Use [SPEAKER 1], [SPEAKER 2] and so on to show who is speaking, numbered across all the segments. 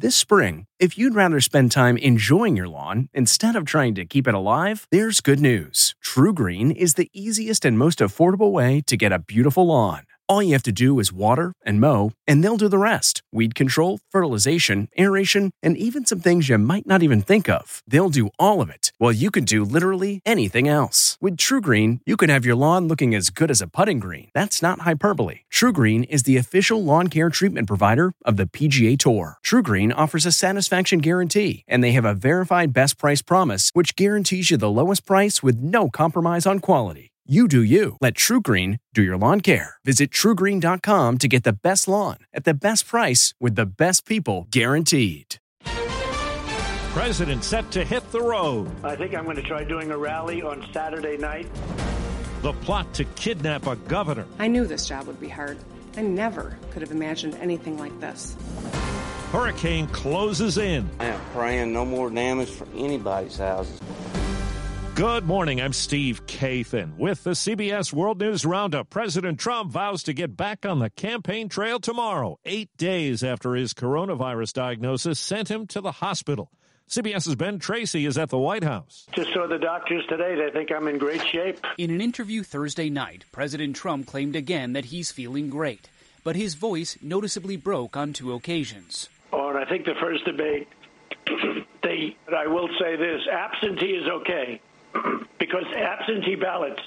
[SPEAKER 1] This spring, if you'd rather spend time enjoying your lawn instead of trying to keep it alive, there's good news. TruGreen is the easiest and most affordable way to get a beautiful lawn. All you have to do is water and mow, and they'll do the rest. Weed control, fertilization, aeration, and even some things you might not even think of. They'll do all of it, while you can do literally anything else. With TruGreen, you can have your lawn looking as good as a putting green. That's not hyperbole. TruGreen is the official lawn care treatment provider of the PGA Tour. TruGreen offers a satisfaction guarantee, and they have a verified best price promise, which guarantees you the lowest price with no compromise on quality. You do you. Let TruGreen do your lawn care. Visit TruGreen.com to get the best lawn at the best price with the best people guaranteed.
[SPEAKER 2] President set to hit the road.
[SPEAKER 3] I think I'm going to try doing a rally on Saturday night.
[SPEAKER 2] The plot to kidnap a governor.
[SPEAKER 4] I knew this job would be hard. I never could have imagined anything like this.
[SPEAKER 2] Hurricane closes in.
[SPEAKER 5] I am praying no more damage for anybody's houses.
[SPEAKER 2] Good morning, I'm Steve Kathan. With the CBS World News Roundup, President Trump vows to get back on the campaign trail tomorrow, 8 days after his coronavirus diagnosis sent him to the hospital. CBS's Ben Tracy is at the White House.
[SPEAKER 3] Just saw the doctors today. They think I'm in great shape.
[SPEAKER 6] In an interview Thursday night, President Trump claimed again that he's feeling great, but his voice noticeably broke on 2 occasions.
[SPEAKER 3] Oh, and I think the first debate, I will say this, absentee is okay. Because absentee ballots,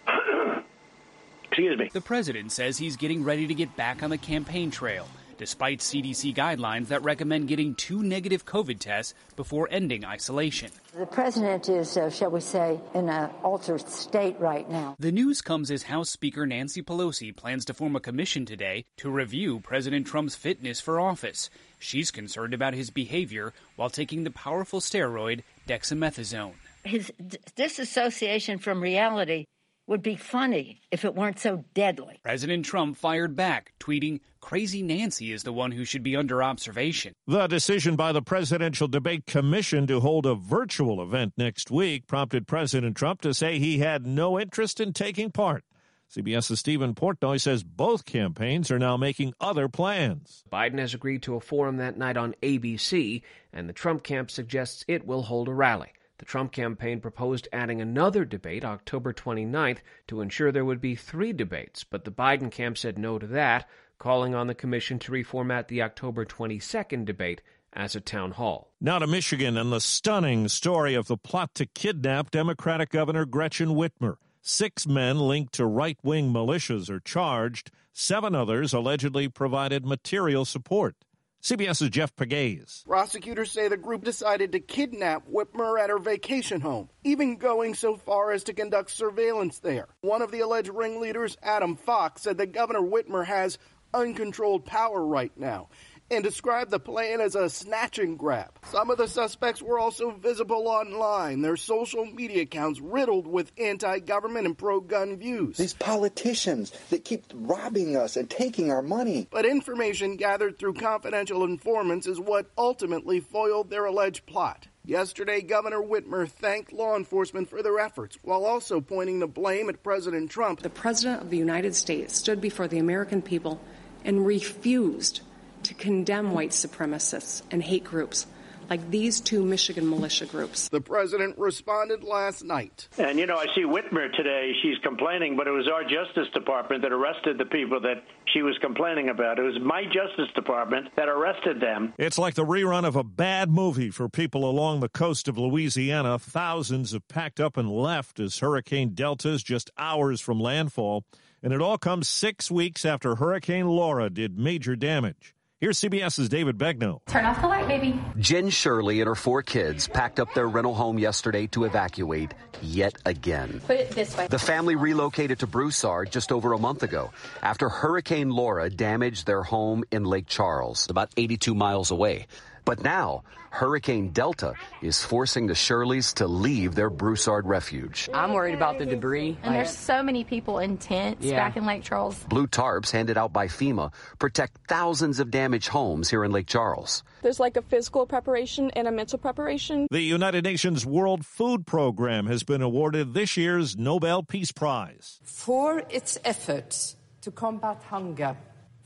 [SPEAKER 3] excuse me.
[SPEAKER 6] The president says he's getting ready to get back on the campaign trail, despite CDC guidelines that recommend getting 2 negative COVID tests before ending isolation.
[SPEAKER 7] The president is, shall we say, in an altered state right now.
[SPEAKER 6] The news comes as House Speaker Nancy Pelosi plans to form a commission today to review President Trump's fitness for office. She's concerned about his behavior while taking the powerful steroid dexamethasone.
[SPEAKER 7] His disassociation from reality would be funny if it weren't so deadly.
[SPEAKER 6] President Trump fired back, tweeting, "Crazy Nancy is the one who should be under observation."
[SPEAKER 2] The decision by the Presidential Debate Commission to hold a virtual event next week prompted President Trump to say he had no interest in taking part. CBS's Stephen Portnoy says both campaigns are now making other plans.
[SPEAKER 8] Biden has agreed to a forum that night on ABC, and the Trump camp suggests it will hold a rally. The Trump campaign proposed adding another debate October 29th to ensure there would be 3 debates, but the Biden camp said no to that, calling on the commission to reformat the October 22nd debate as a town hall.
[SPEAKER 2] Now to Michigan and the stunning story of the plot to kidnap Democratic Governor Gretchen Whitmer. 6 men linked to right-wing militias are charged. 7 others allegedly provided material support. CBS's Jeff Pegues.
[SPEAKER 9] Prosecutors say the group decided to kidnap Whitmer at her vacation home, even going so far as to conduct surveillance there. One of the alleged ringleaders, Adam Fox, said that Governor Whitmer has uncontrolled power right now and described the plan as a snatch and grab. Some of the suspects were also visible online, their social media accounts riddled with anti-government and pro-gun views.
[SPEAKER 10] These politicians that keep robbing us and taking our money.
[SPEAKER 9] But information gathered through confidential informants is what ultimately foiled their alleged plot. Yesterday, Governor Whitmer thanked law enforcement for their efforts, while also pointing the blame at President Trump.
[SPEAKER 4] The President of the United States stood before the American people and refused to condemn white supremacists and hate groups like these 2 Michigan militia groups.
[SPEAKER 9] The president responded last night.
[SPEAKER 3] And, I see Whitmer today. She's complaining, but it was our Justice Department that arrested the people that she was complaining about. It was my Justice Department that arrested them.
[SPEAKER 2] It's like the rerun of a bad movie for people along the coast of Louisiana. Thousands have packed up and left as Hurricane Delta is just hours from landfall. And it all comes 6 weeks after Hurricane Laura did major damage. Here's CBS's David Begnaud.
[SPEAKER 11] Turn off the light, baby.
[SPEAKER 12] Jen Shirley and her 4 kids packed up their rental home yesterday to evacuate yet again.
[SPEAKER 11] Put it this way.
[SPEAKER 12] The family relocated to Broussard just over a month ago after Hurricane Laura damaged their home in Lake Charles, about 82 miles away. But now, Hurricane Delta is forcing the Shirleys to leave their Broussard refuge.
[SPEAKER 13] I'm worried about the debris.
[SPEAKER 11] And there's so many people in tents back in Lake Charles.
[SPEAKER 12] Blue tarps handed out by FEMA protect thousands of damaged homes here in Lake Charles.
[SPEAKER 14] There's like a physical preparation and a mental preparation.
[SPEAKER 2] The United Nations World Food Program has been awarded this year's Nobel Peace Prize.
[SPEAKER 15] For its efforts to combat hunger,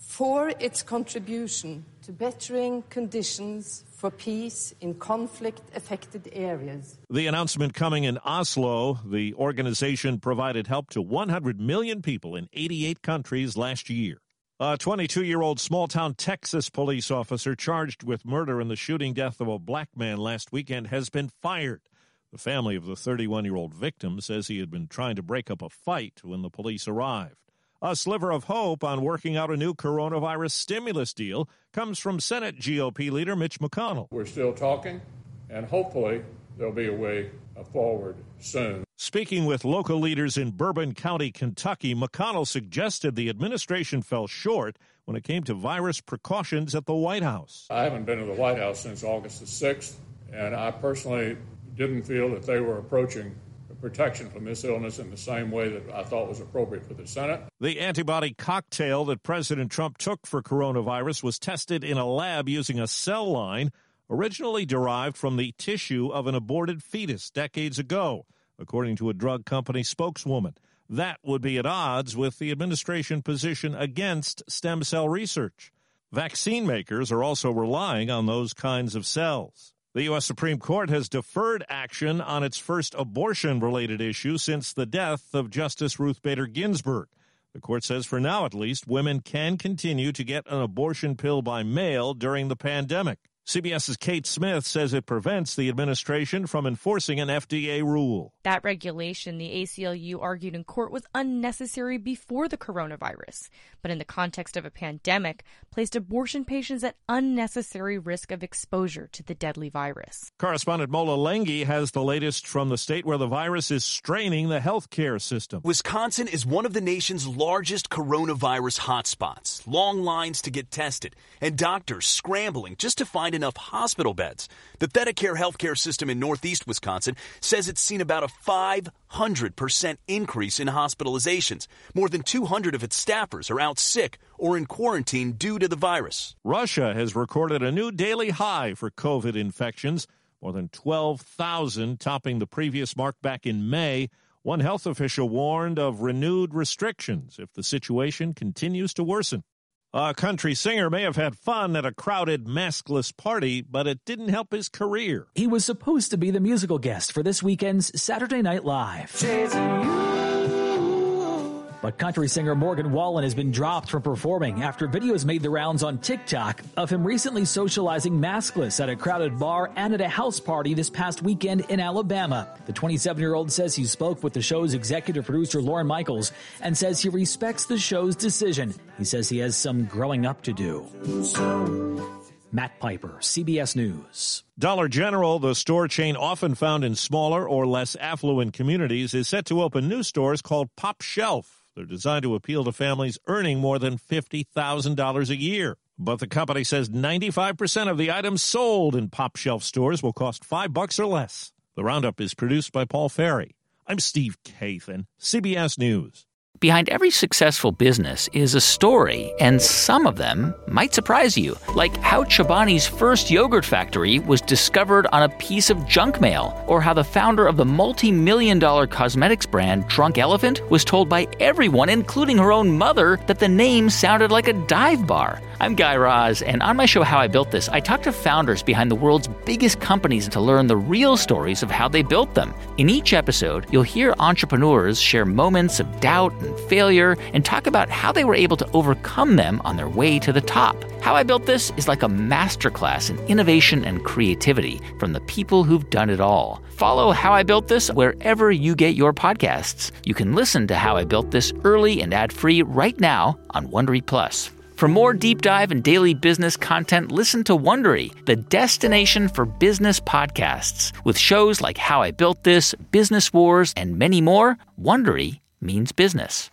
[SPEAKER 13] for its contribution to bettering conditions for peace in conflict-affected areas.
[SPEAKER 2] The announcement coming in Oslo. The organization provided help to 100 million people in 88 countries last year. A 22-year-old small-town Texas police officer charged with murder in the shooting death of a black man last weekend has been fired. The family of the 31-year-old victim says he had been trying to break up a fight when the police arrived. A sliver of hope on working out a new coronavirus stimulus deal comes from Senate GOP leader Mitch McConnell.
[SPEAKER 15] We're still talking, and hopefully there'll be a way forward soon.
[SPEAKER 2] Speaking with local leaders in Bourbon County, Kentucky, McConnell suggested the administration fell short when it came to virus precautions at the White House.
[SPEAKER 15] I haven't been to the White House since August the 6th, and I personally didn't feel that they were approaching protection from this illness in the same way that I thought was appropriate for the Senate.
[SPEAKER 2] The antibody cocktail that President Trump took for coronavirus was tested in a lab using a cell line originally derived from the tissue of an aborted fetus decades ago, according to a drug company spokeswoman. That would be at odds with the administration position against stem cell research. Vaccine makers are also relying on those kinds of cells. The U.S. Supreme Court has deferred action on its first abortion-related issue since the death of Justice Ruth Bader Ginsburg. The court says for now, at least, women can continue to get an abortion pill by mail during the pandemic. CBS's Kate Smith says it prevents the administration from enforcing an FDA rule.
[SPEAKER 16] That regulation, the ACLU argued in court, was unnecessary before the coronavirus, but in the context of a pandemic, placed abortion patients at unnecessary risk of exposure to the deadly virus.
[SPEAKER 2] Correspondent Mola Lenghi has the latest from the state where the virus is straining the healthcare system.
[SPEAKER 17] Wisconsin is one of the nation's largest coronavirus hotspots. Long lines to get tested, and doctors scrambling just to find enough hospital beds. The ThedaCare healthcare system in northeast Wisconsin says it's seen about a 500% increase in hospitalizations. More than 200 of its staffers are out sick or in quarantine due to the virus.
[SPEAKER 2] Russia has recorded a new daily high for COVID infections, more than 12,000, topping the previous mark back in May. One health official warned of renewed restrictions if the situation continues to worsen. A country singer may have had fun at a crowded, maskless party, but it didn't help his career.
[SPEAKER 18] He was supposed to be the musical guest for this weekend's Saturday Night Live. But country singer Morgan Wallen has been dropped from performing after videos made the rounds on TikTok of him recently socializing maskless at a crowded bar and at a house party this past weekend in Alabama. The 27-year-old says he spoke with the show's executive producer Lorne Michaels and says he respects the show's decision. He says he has some growing up to do. Matt Piper, CBS News.
[SPEAKER 2] Dollar General, the store chain often found in smaller or less affluent communities, is set to open new stores called Pop Shelf. They're designed to appeal to families earning more than $50,000 a year. But the company says 95% of the items sold in Pop Shelf stores will cost $5 or less. The Roundup is produced by Paul Ferry. I'm Steve Kathan, CBS News.
[SPEAKER 19] Behind every successful business is a story, and some of them might surprise you. Like how Chobani's first yogurt factory was discovered on a piece of junk mail, or how the founder of the multi-million-dollar cosmetics brand Drunk Elephant was told by everyone, including her own mother, that the name sounded like a dive bar. I'm Guy Raz, and on my show How I Built This, I talk to founders behind the world's biggest companies to learn the real stories of how they built them. In each episode, you'll hear entrepreneurs share moments of doubt and failure and talk about how they were able to overcome them on their way to the top. How I Built This is like a masterclass in innovation and creativity from the people who've done it all. Follow How I Built This wherever you get your podcasts. You can listen to How I Built This early and ad-free right now on Wondery Plus. For more deep dive and daily business content, listen to Wondery, the destination for business podcasts. With shows like How I Built This, Business Wars, and many more, Wondery means business.